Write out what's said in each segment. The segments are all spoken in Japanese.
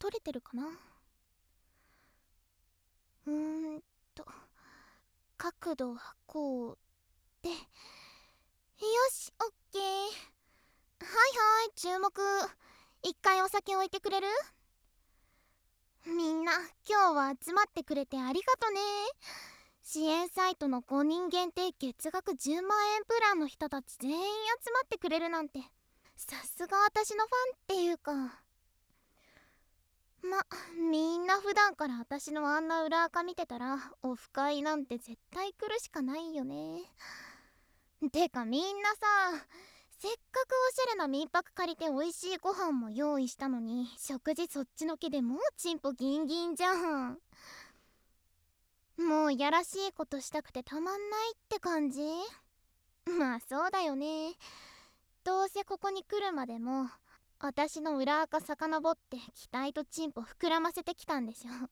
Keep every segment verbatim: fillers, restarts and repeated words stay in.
取れてるかな。うーんと角度はこうで、よし、オッケー。はいはい、注目。一回お酒置いてくれる？みんな今日は集まってくれてありがとね。支援サイトのごにん限定月額じゅうまんえんプランの人たち全員集まってくれるなんて、さすが私のファンっていうか。ま、みんな普段から私のあんな裏垢見てたらオフ会なんて絶対来るしかないよね。てかみんなさ、せっかくおしゃれな民泊借りて美味しいご飯も用意したのに、食事そっちのけでもうチンポギンギンじゃん。もうやらしいことしたくてたまんないって感じ。まあそうだよね。どうせここに来るまでも私の裏垢遡って期待とチンポ膨らませてきたんでしょ。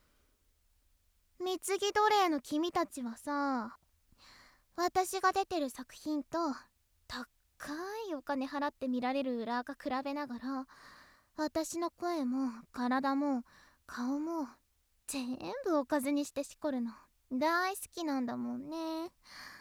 貢ぎ奴隷の君たちはさ、私が出てる作品と高いお金払って見られる裏垢比べながら、私の声も体も顔も全部おかずにしてしこるの大好きなんだもんね。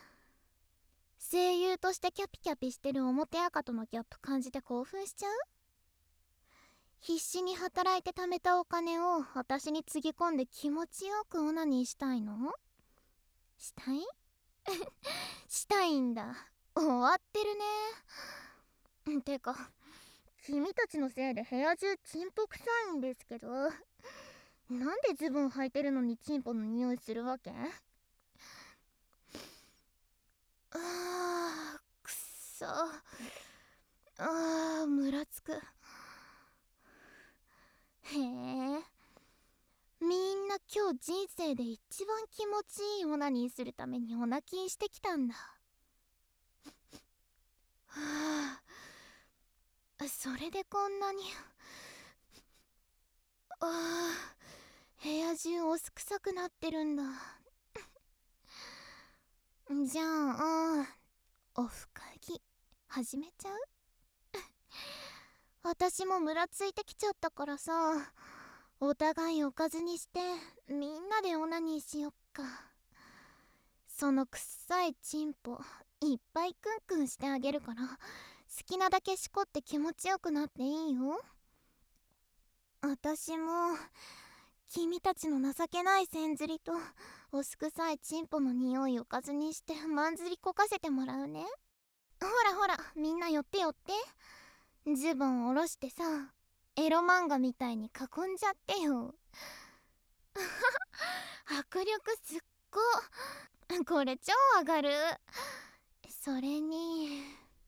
声優としてキャピキャピしてる表赤とのギャップ感じて興奮しちゃう？必死に働いて貯めたお金を私につぎ込んで気持ちよくオナニーしたいの？したいしたいんだ。終わってるね。てか君たちのせいで部屋中チンポ臭いんですけど、なんでズボン履いてるのにチンポの匂いするわけ？あーくっそ。あームラつく。へえ、みんな今日人生で一番気持ちいいオナニーするためにオナキンしてきたんだ。はあ、それでこんなに。あー部屋中おす臭くなってるんだ。じゃあオフ会始めちゃう？私もムラついてきちゃったからさ、お互いおかずにしてみんなでオナニーしよっか。そのくっさいチンポいっぱいクンクンしてあげるから、好きなだけしこって気持ちよくなっていいよ。私も君たちの情けないせんずりとおすくさいチンポの匂いをおかずにしてまんずりこかせてもらうね。ほらほら、みんな寄って寄って。ズボン下ろしてさ、エロ漫画みたいに囲んじゃってよ。迫力すっご。これ超上がる。それに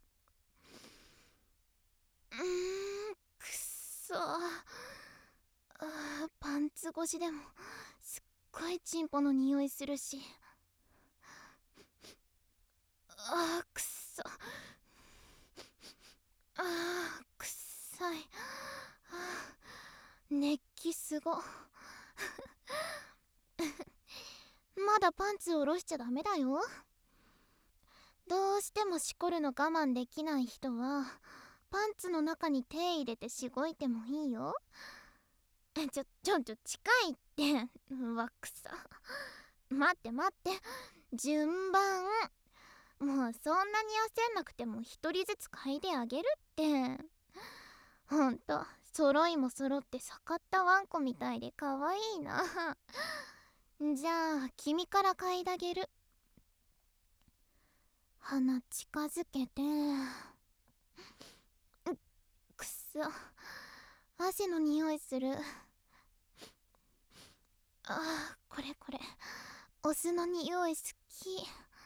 うーんくっそ。あーパンツ越しでもすっごいチンポの匂いするし。あーくっそ。あーくっさい。あー熱気すご。まだパンツ下ろしちゃダメだよ。どうしてもしこるの我慢できない人はパンツの中に手入れてしごいてもいいよ。ちょちょちょ近いってわくさ。待って待って、順番。もうそんなに焦んなくても一人ずつ嗅いであげるって。ほんと揃いも揃って盛ったワンコみたいで可愛いな。じゃあ君から嗅いであげる。鼻近づけて。くっそ、汗の匂いする。あーこれこれ、お酢の匂い好き。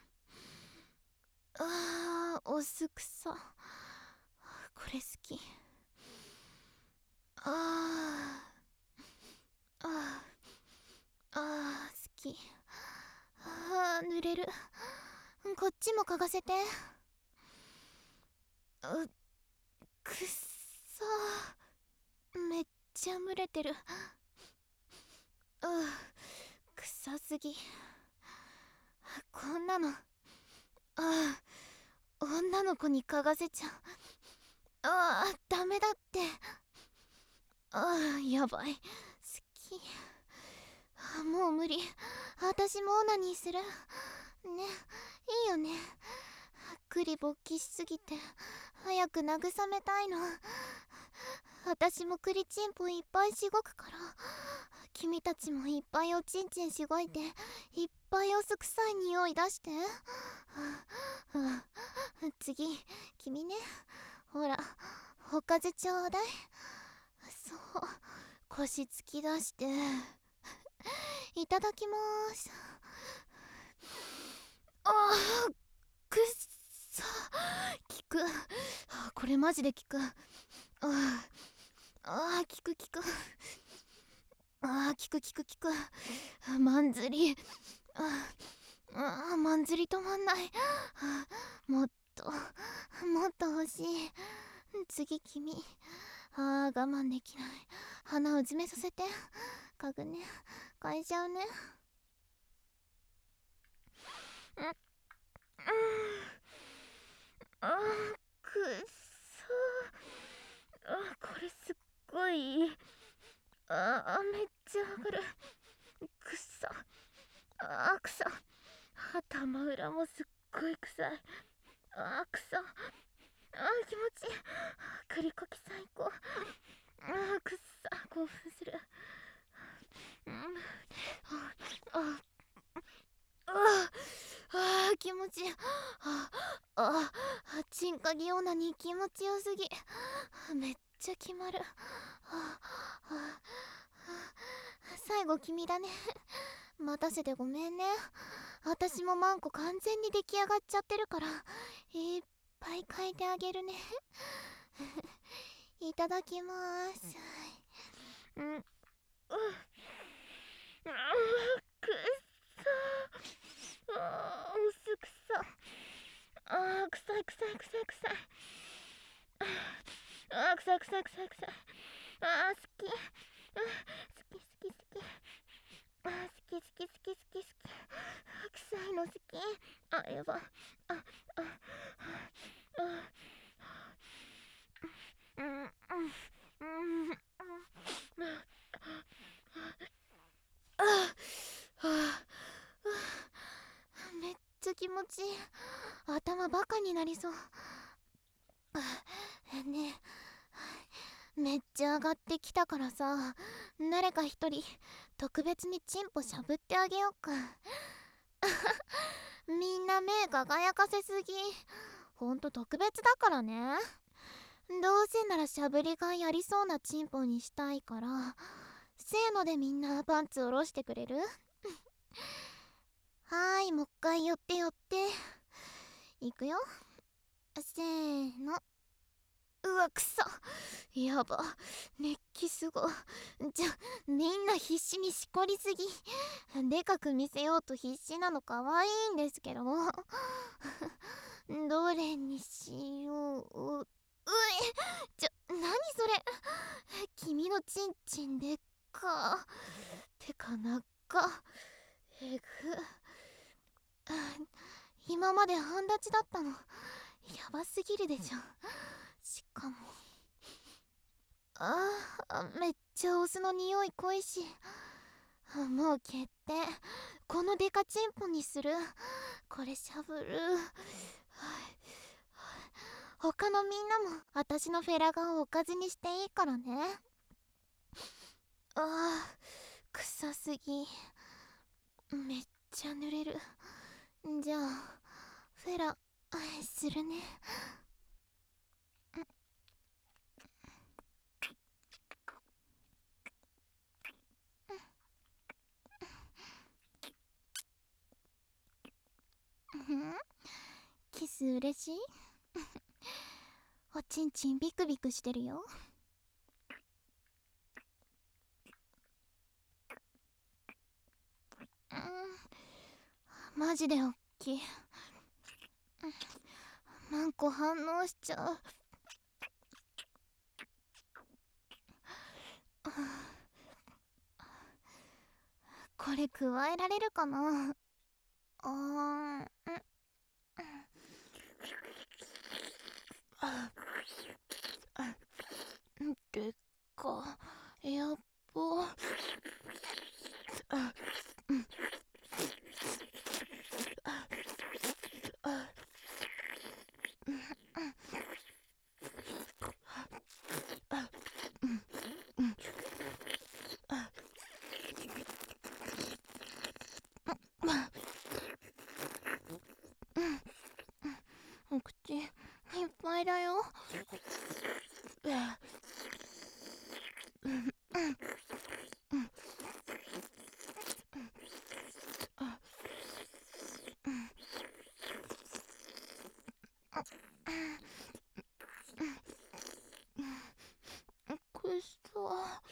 あーお酢臭。これ好き。あーあーあー好き。あー濡れる。こっちも嗅がせて。うくっそー、めっちゃ蒸れてる。う臭すぎ。こんなのああ女の子に嗅がせちゃう。ああダメだって。 あーやばい、好き。あもう無理。私もオナニーするね。いいよね。クリ勃起しすぎて早く慰めたいの。私もクリチンポいっぱいしごくから、君たちもいっぱいおちんちんしごいて、いっぱいお酢臭い匂い出して。次君ね。ほら、おかずちょうだい。そう、腰突き出して。いただきまーす。あーくっさ、効く。これマジで効く。ああー効く効く。あー効く効く効く。マンズリ。ああマンズリ止まんない。もっともっと欲しい。次君。あー我慢できない。鼻を詰めさせて。家具ね、変えちゃうね。うんうん、あーくっそー。あこれすっごい。あーめっちゃ上がる。くっそ。あーくそ。頭裏もすっごい臭い。あーくそ。あー気持ちいい。クリコキ最高。あーくっさ興奮する。うん、ああああ気持ちいい。あああチンカギオナに気持ちよすぎ。めっちゃ決まる。ああ最後君だね。待たせてごめんね。私もマンコ完全に出来上がっちゃってるから、いっぱい変えてあげるね。いただきまーす。うん、うん、くっそー。あーおすくさ。あー臭い臭い臭い臭い。あー臭い臭い臭い臭い。あー好き。好き好き好き。あー好き好き好き好き好き。臭いの好き。あやば。あああうんうんうんうんああめっちゃ気持ちいい。頭バカになりそう。ねえめっちゃ上がってきたからさ、誰か一人特別にチンポしゃぶってあげようか。みんな目輝かせすぎ。ほんと特別だからね。どうせならしゃぶりがいやりそうなチンポにしたいから、せーのでみんなパンツ下ろしてくれる？はーい、もう一回寄って寄って。いくよ。せーの。うわくそやば、熱気すご。じゃみんな必死にしこりすぎ。でかく見せようと必死なのかわいいんですけど。どれにしよう。うえちょ何それ。君のチンチンでっか。てかなっか。えぐ。今まで半立ちだったのやばすぎるでしょ。しかもあーめっちゃお酢の匂い濃いし。もう決定。このデカチンポにする。これしゃぶる。他のみんなも私のフェラガをおかずにしていいからね。あー臭すぎ。めっちゃ濡れる。じゃあフェラするね。キス嬉しい？おちんちんビクビクしてるよ。うんマジでおっきい。マンコ反応しちゃう。これ加えられるかな。あーんあでっかいだよ。くっそ。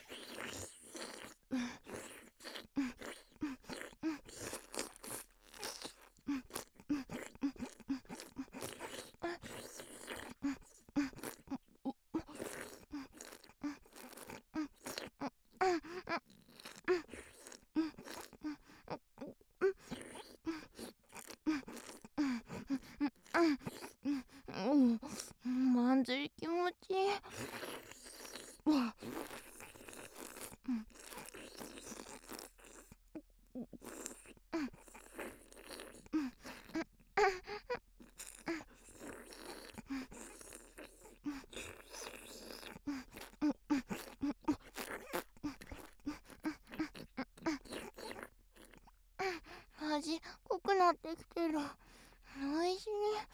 まんずい気持ちいい。味濃くなってきてる。おいしい。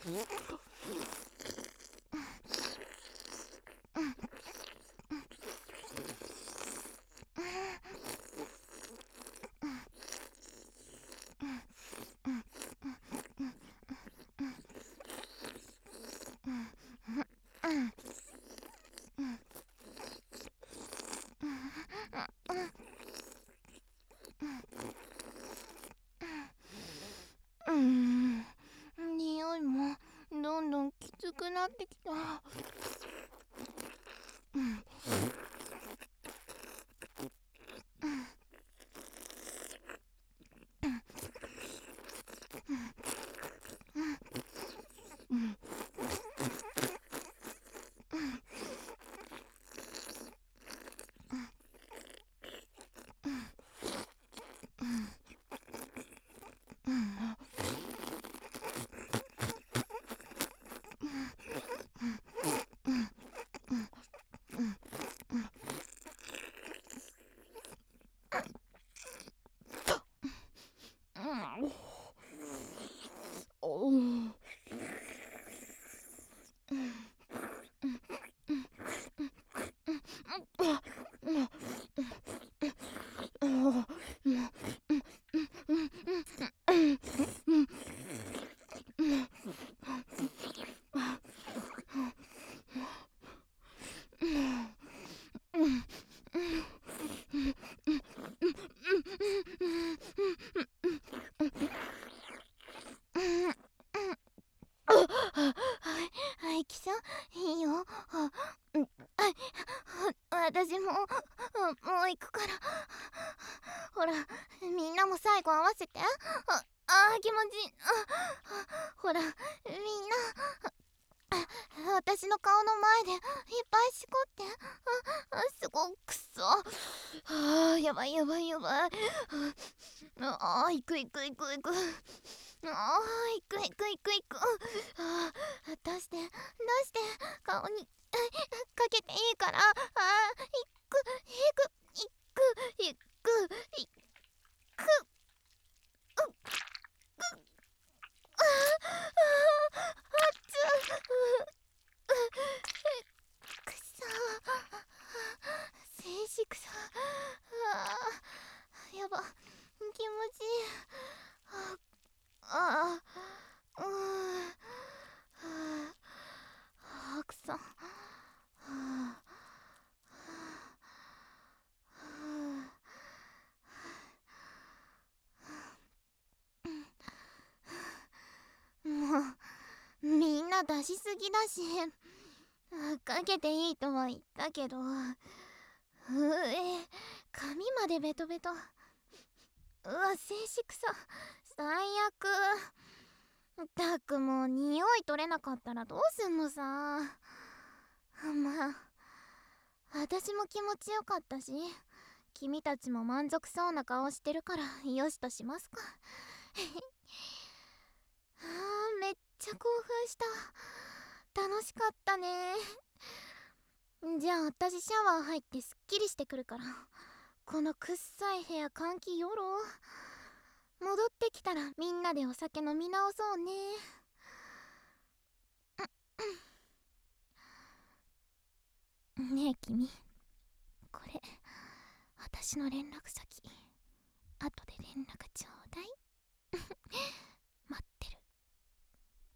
うん、匂いもどんどんきつくなってきた。うん、おう。はい、キさん、いいよ。あ、うん、はい、私も、もう行くから。ほら、みんなも最後合わせて。あ、あ、気持ちいい。ほら、みんな、私の顔の前でいっぱいしこって。あ、すごくそ。あー、やばいやばいやばい。あー、いくいくいくいく。あー、いくいくいくいく。あー、出して出して顔にかけていいから。あー、いくいくいくいくいく。うっ、あー、あー、あっつ。くそ。静粛さ。あー、やば、気持ちいい。ああ、うん、はあ、くそ。はあ、もうみんな出しすぎだし、かけていいとは言ったけど、うえ、髪までベトベト。うわ、静粛さ、最悪。ったく、もう匂い取れなかったらどうすんのさ。まあ、私も気持ちよかったし、君たちも満足そうな顔してるからよしとしますか。あー、めっちゃ興奮した。楽しかったね。じゃあ私シャワー入ってすっきりしてくるから、このくっさい部屋換気よろ。戻ってきたらみんなでお酒飲み直そうね。 ねえ君、これ私の連絡先後で連絡ちょうだい。